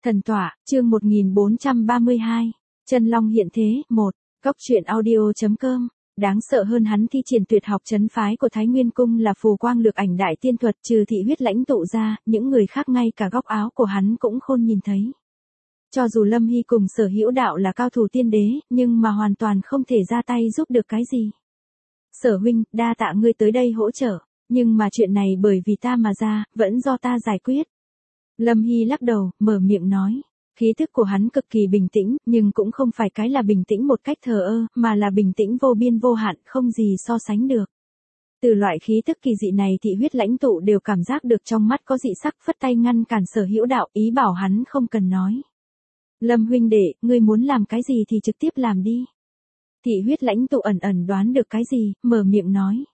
Thần tọa, chương 1432. Chân Long hiện thế, 1. Góc truyện audio.com. Đáng sợ hơn hắn thi triển tuyệt học trấn phái của Thái Nguyên Cung là phù quang lược ảnh đại tiên thuật, trừ thị huyết lãnh tụ ra, những người khác ngay cả góc áo của hắn cũng khôn nhìn thấy. Cho dù Lâm Hy cùng Sở Hữu Đạo là cao thủ tiên đế, nhưng mà hoàn toàn không thể ra tay giúp được cái gì. Sở huynh, đa tạ ngươi tới đây hỗ trợ, nhưng mà chuyện này bởi vì ta mà ra, vẫn do ta giải quyết. Lâm Hy lắc đầu, mở miệng nói. Khí thức của hắn cực kỳ bình tĩnh, nhưng cũng không phải cái là bình tĩnh một cách thờ ơ, mà là bình tĩnh vô biên vô hạn, không gì so sánh được. Từ loại khí thức kỳ dị này thị huyết lãnh tụ đều cảm giác được trong mắt có dị sắc, phất tay ngăn cản Sở Hữu Đạo, ý bảo hắn không cần nói. Lâm huynh đệ, ngươi muốn làm cái gì thì trực tiếp làm đi. Thị huyết lãnh tụ ẩn ẩn đoán được cái gì, mở miệng nói.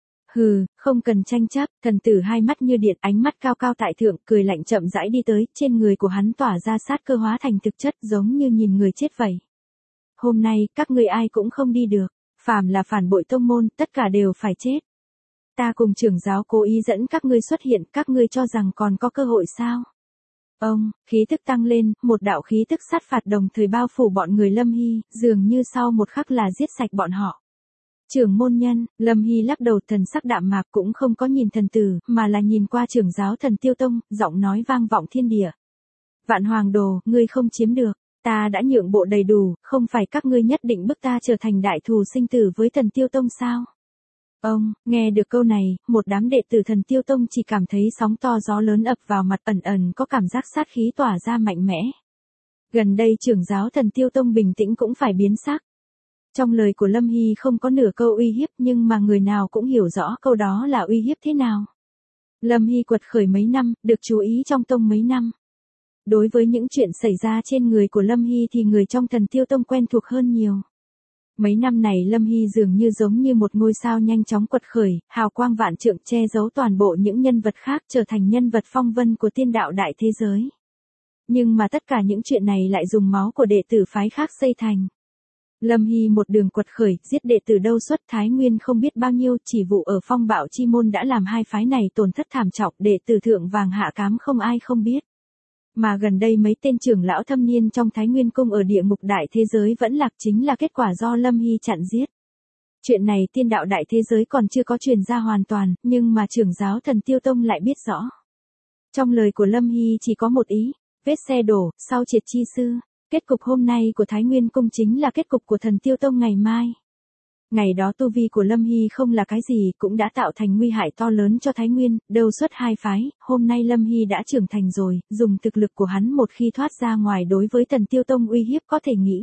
Hừ, không cần tranh chấp, thần tử hai mắt như điện, ánh mắt cao cao tại thượng, cười lạnh chậm rãi đi tới, trên người của hắn tỏa ra sát cơ hóa thành thực chất, giống như nhìn người chết vậy. Hôm nay, các ngươi ai cũng không đi được, phàm là phản bội tông môn, tất cả đều phải chết. Ta cùng trưởng giáo cố ý dẫn các ngươi xuất hiện, các ngươi cho rằng còn có cơ hội sao? Ông, khí tức tăng lên, một đạo khí tức sát phạt đồng thời bao phủ bọn người Lâm Hy, dường như sau một khắc là giết sạch bọn họ. Trưởng môn nhân, Lâm Hy lắc đầu, thần sắc đạm mạc, cũng không có nhìn thần tử, mà là nhìn qua trưởng giáo Thần Tiêu Tông, giọng nói vang vọng thiên địa. Vạn Hoàng Đồ, ngươi không chiếm được, ta đã nhượng bộ đầy đủ, không phải các ngươi nhất định bức ta trở thành đại thù sinh tử với Thần Tiêu Tông sao? Ông, nghe được câu này, một đám đệ tử Thần Tiêu Tông chỉ cảm thấy sóng to gió lớn ập vào mặt, ẩn ẩn có cảm giác sát khí tỏa ra mạnh mẽ. Gần đây trưởng giáo Thần Tiêu Tông bình tĩnh cũng phải biến sắc. Trong lời của Lâm Hy không có nửa câu uy hiếp, nhưng mà người nào cũng hiểu rõ câu đó là uy hiếp thế nào. Lâm Hy quật khởi mấy năm, được chú ý trong tông mấy năm. Đối với những chuyện xảy ra trên người của Lâm Hy thì người trong Thần Tiêu Tông quen thuộc hơn nhiều. Mấy năm này Lâm Hy dường như giống như một ngôi sao nhanh chóng quật khởi, hào quang vạn trượng che giấu toàn bộ những nhân vật khác, trở thành nhân vật phong vân của tiên đạo đại thế giới. Nhưng mà tất cả những chuyện này lại dùng máu của đệ tử phái khác xây thành. Lâm Hy một đường quật khởi, giết đệ tử đâu xuất Thái Nguyên không biết bao nhiêu, chỉ vụ ở Phong Bạo Chi Môn đã làm hai phái này tổn thất thảm trọng, đệ tử thượng vàng hạ cám không ai không biết. Mà gần đây mấy tên trưởng lão thâm niên trong Thái Nguyên Cung ở địa ngục đại thế giới vẫn lạc, chính là kết quả do Lâm Hy chặn giết. Chuyện này tiên đạo đại thế giới còn chưa có truyền ra hoàn toàn, nhưng mà trưởng giáo Thần Tiêu Tông lại biết rõ. Trong lời của Lâm Hy chỉ có một ý, vết xe đổ, sau triệt chi sư. Kết cục hôm nay của Thái Nguyên Cung chính là kết cục của Thần Tiêu Tông ngày mai. Ngày đó tu vi của Lâm Hy không là cái gì, cũng đã tạo thành nguy hại to lớn cho Thái Nguyên, đâu xuất hai phái, hôm nay Lâm Hy đã trưởng thành rồi, dùng thực lực của hắn một khi thoát ra ngoài đối với Thần Tiêu Tông uy hiếp có thể nghĩ.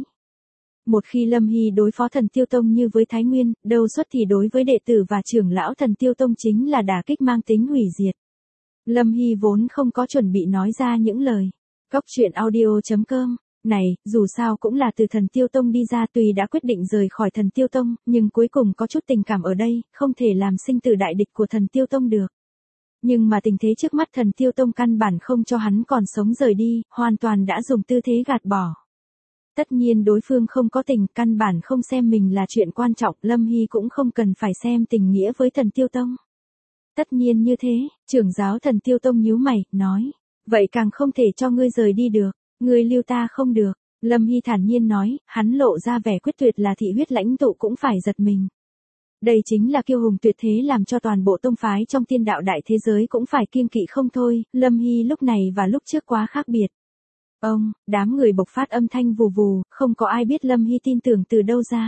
Một khi Lâm Hy đối phó Thần Tiêu Tông như với Thái Nguyên, đâu xuất thì đối với đệ tử và trưởng lão Thần Tiêu Tông chính là đả kích mang tính hủy diệt. Lâm Hy vốn không có chuẩn bị nói ra những lời. Góc truyện audio.com. Này, dù sao cũng là từ Thần Tiêu Tông đi ra, tuy đã quyết định rời khỏi Thần Tiêu Tông, nhưng cuối cùng có chút tình cảm ở đây, không thể làm sinh tử đại địch của Thần Tiêu Tông được. Nhưng mà tình thế trước mắt Thần Tiêu Tông căn bản không cho hắn còn sống rời đi, hoàn toàn đã dùng tư thế gạt bỏ. Tất nhiên đối phương không có tình, căn bản không xem mình là chuyện quan trọng, Lâm Hy cũng không cần phải xem tình nghĩa với Thần Tiêu Tông. Tất nhiên như thế, trưởng giáo Thần Tiêu Tông nhíu mày, nói, vậy càng không thể cho ngươi rời đi được. Ngươi lưu ta không được, Lâm Hy thản nhiên nói, hắn lộ ra vẻ quyết tuyệt là thị huyết lãnh tụ cũng phải giật mình. Đây chính là kiêu hùng tuyệt thế làm cho toàn bộ tông phái trong tiên đạo đại thế giới cũng phải kiêng kỵ không thôi, Lâm Hy lúc này và lúc trước quá khác biệt. Ông, đám người bộc phát âm thanh vù vù, không có ai biết Lâm Hy tin tưởng từ đâu ra.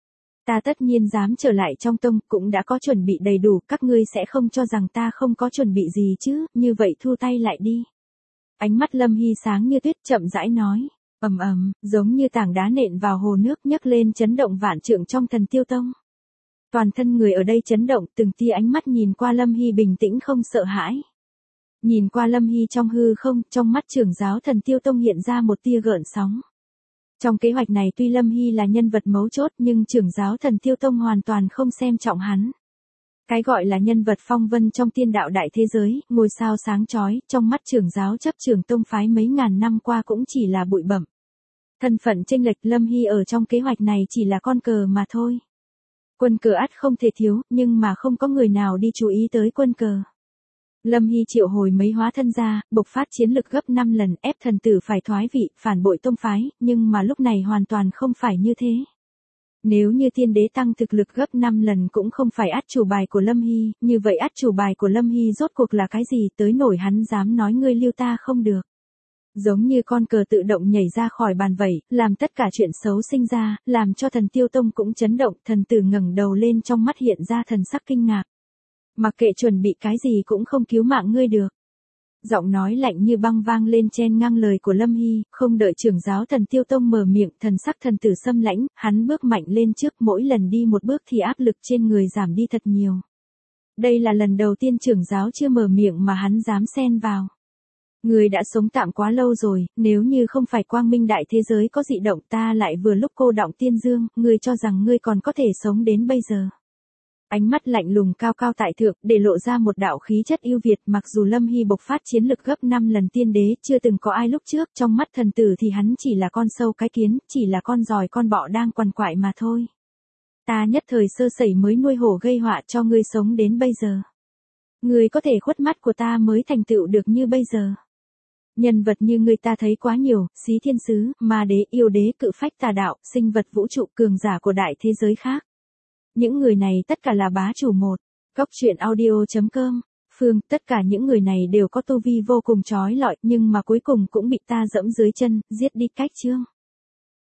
Ta tất nhiên dám trở lại trong tông, cũng đã có chuẩn bị đầy đủ, các ngươi sẽ không cho rằng ta không có chuẩn bị gì chứ, như vậy thu tay lại đi. Ánh mắt Lâm Hy sáng như tuyết, chậm rãi nói, ầm ầm, giống như tảng đá nện vào hồ nước, nhấc lên chấn động vạn trượng trong Thần Tiêu Tông. Toàn thân người ở đây chấn động, từng tia ánh mắt nhìn qua Lâm Hy bình tĩnh không sợ hãi. Nhìn qua Lâm Hy trong hư không, trong mắt trưởng giáo Thần Tiêu Tông hiện ra một tia gợn sóng. Trong kế hoạch này tuy Lâm Hy là nhân vật mấu chốt, nhưng trưởng giáo Thần Tiêu Tông hoàn toàn không xem trọng hắn. Cái gọi là nhân vật phong vân trong tiên đạo đại thế giới, ngôi sao sáng chói, trong mắt trưởng giáo chấp trưởng tông phái mấy ngàn năm qua cũng chỉ là bụi bặm. Thân phận chênh lệch, Lâm Hy ở trong kế hoạch này chỉ là con cờ mà thôi. Quân cờ ắt không thể thiếu, nhưng mà không có người nào đi chú ý tới quân cờ. Lâm Hy triệu hồi mấy hóa thân ra, bộc phát chiến lực gấp 5 lần, ép thần tử phải thoái vị, phản bội tông phái, nhưng mà lúc này hoàn toàn không phải như thế. Nếu như tiên đế tăng thực lực gấp 5 lần cũng không phải át chủ bài của Lâm Hy, như vậy át chủ bài của Lâm Hy rốt cuộc là cái gì, tới nổi hắn dám nói ngươi lưu ta không được. Giống như con cờ tự động nhảy ra khỏi bàn vậy, làm tất cả chuyện xấu sinh ra, làm cho thần Tiêu Tông cũng chấn động, thần tử ngẩng đầu lên trong mắt hiện ra thần sắc kinh ngạc. Mặc kệ chuẩn bị cái gì cũng không cứu mạng ngươi được. Giọng nói lạnh như băng vang lên chen ngang lời của Lâm Hy, không đợi trưởng giáo thần Tiêu Tông mở miệng, thần sắc thần tử xâm lãnh, hắn bước mạnh lên trước, mỗi lần đi một bước thì áp lực trên người giảm đi thật nhiều. Đây là lần đầu tiên trưởng giáo chưa mở miệng mà hắn dám xen vào. Ngươi đã sống tạm quá lâu rồi, nếu như không phải quang minh đại thế giới có dị động ta lại vừa lúc cô đọng tiên dương, ngươi cho rằng ngươi còn có thể sống đến bây giờ. Ánh mắt lạnh lùng cao cao tại thượng, để lộ ra một đạo khí chất ưu việt, mặc dù Lâm Hy bộc phát chiến lực gấp 5 lần tiên đế, chưa từng có ai lúc trước, trong mắt thần tử thì hắn chỉ là con sâu cái kiến, chỉ là con giòi con bọ đang quằn quại mà thôi. Ta nhất thời sơ sẩy mới nuôi hổ gây họa cho ngươi sống đến bây giờ. Ngươi có thể khuất mắt của ta mới thành tựu được như bây giờ. Nhân vật như ngươi ta thấy quá nhiều, xí thiên sứ, ma đế, yêu đế, cự phách tà đạo, sinh vật vũ trụ cường giả của đại thế giới khác. Những người này tất cả là bá chủ một. Cóc truyện audio.com. Phương, tất cả những người này đều có tu vi vô cùng chói lọi, nhưng mà cuối cùng cũng bị ta dẫm dưới chân, giết đi cách chương.